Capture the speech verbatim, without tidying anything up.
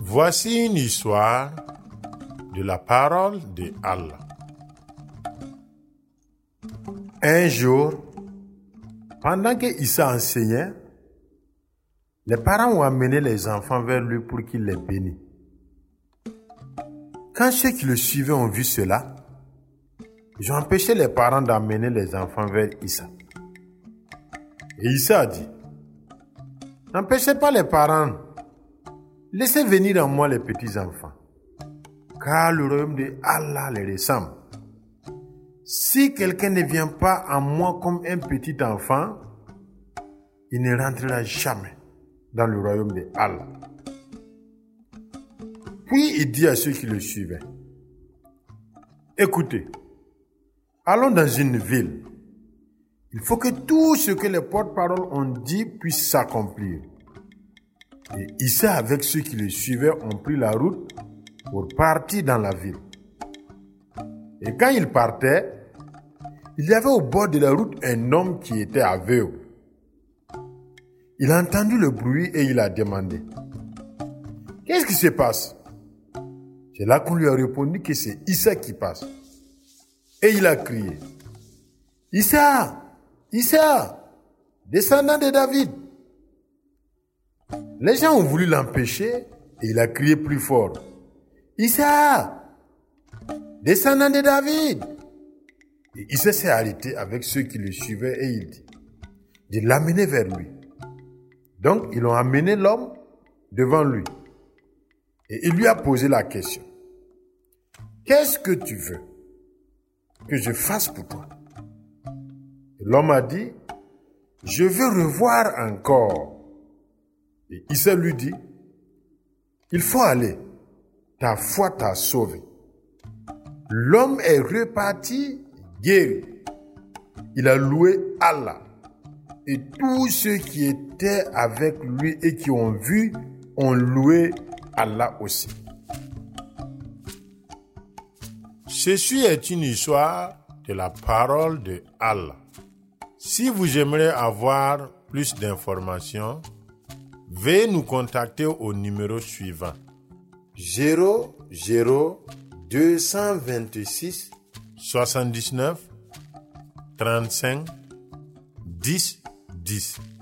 Voici une histoire de la parole de Allah. Un jour, pendant que Issa enseignait, les parents ont amené les enfants vers lui pour qu'il les bénisse. Quand ceux qui le suivaient ont vu cela, ils ont empêché les parents d'amener les enfants vers Issa. Et Issa a dit, « N'empêchez pas les parents, laissez venir en moi les petits enfants, car le royaume de Allah les ressemble. Si quelqu'un ne vient pas à moi comme un petit enfant, il ne rentrera jamais dans le royaume de Allah. » Puis il dit à ceux qui le suivaient, « Écoutez, allons dans une ville. Il faut que tout ce que les porte-paroles ont dit puisse s'accomplir. » Et Issa avec ceux qui le suivaient ont pris la route pour partir dans la ville. Et quand ils partaient, il y avait au bord de la route un homme qui était aveugle. Il a entendu le bruit et il a demandé, « Qu'est-ce qui se passe ?» C'est là qu'on lui a répondu que c'est Issa qui passe. Et il a crié, « Issa, Issa, descendant de David !» Les gens ont voulu l'empêcher et il a crié plus fort, « Issa, descendant de David !» Et Issa s'est arrêté avec ceux qui le suivaient et il dit, de l'amener vers lui. Donc ils ont amené l'homme devant lui et il lui a posé la question, « Qu'est-ce que tu veux que je fasse pour toi ?» Et l'homme a dit, « Je veux revoir encore. » Et Issa lui dit, « Il faut aller, ta foi t'a sauvé. » L'homme est reparti guéri. Il a loué Allah. Et tous ceux qui étaient avec lui et qui ont vu ont loué Allah aussi. Ceci est une histoire de la parole de Allah. Si vous aimeriez avoir plus d'informations, veuillez nous contacter au numéro suivant. zéro zéro deux cent vingt-six soixante-dix-neuf trente-cinq dix dix.